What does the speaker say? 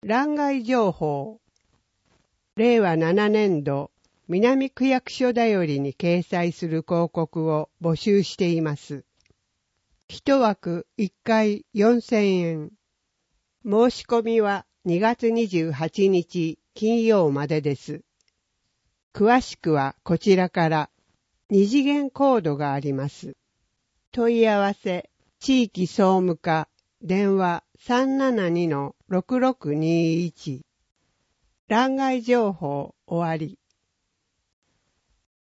欄外情報。令和7年度南区役所だよりに掲載する広告を募集しています。1枠1回4000円。申し込みは2月28日金曜までです。詳しくはこちらから2次元コードがあります。問い合わせ地域総務課電話 372-6621。欄外情報終わり。